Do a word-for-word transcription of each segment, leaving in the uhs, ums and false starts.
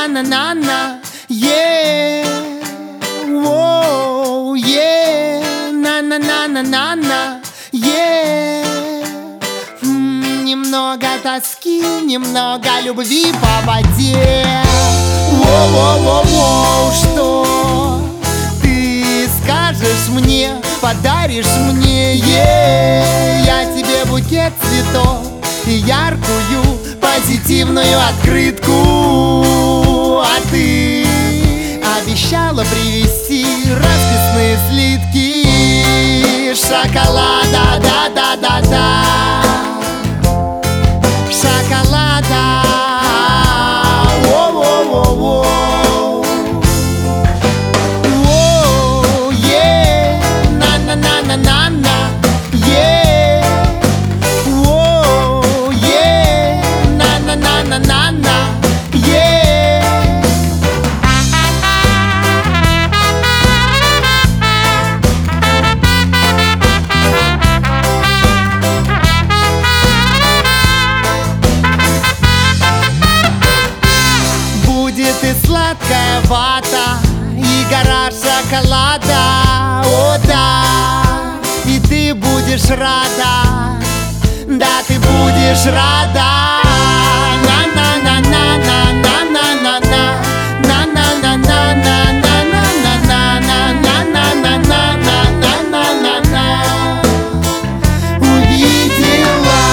на-на-на-на-на, yeah, воу, yeah, на-на-на-на-на-на, yeah. М, Немного тоски, немного любви по воде. Воу-воу-воу-воу, что ты скажешь мне, подаришь мне, yeah. Я тебе букет цветов и яркую позитивную открытку. А ты обещала привезти расписные слитки шоколада, да-да-да-да, шоколада. Воу-воу-воу-воу. Воу, yeah, на-на-на-на-на-на, yeah. Воу, yeah, на-на-на-на-на-на, yeah. Будет и сладкая вата, и гора шоколада, о да, и ты будешь рада, да, ты будешь рада. На-на-на-на-на-на-на-на-на, на-на-на-на-на-на-на-на-на-на-на-на-на-на. Увидела,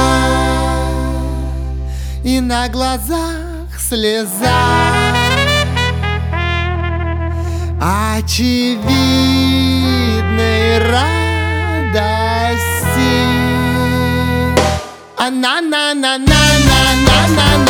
и на глазах слеза очевидной радости. А на на на на на на на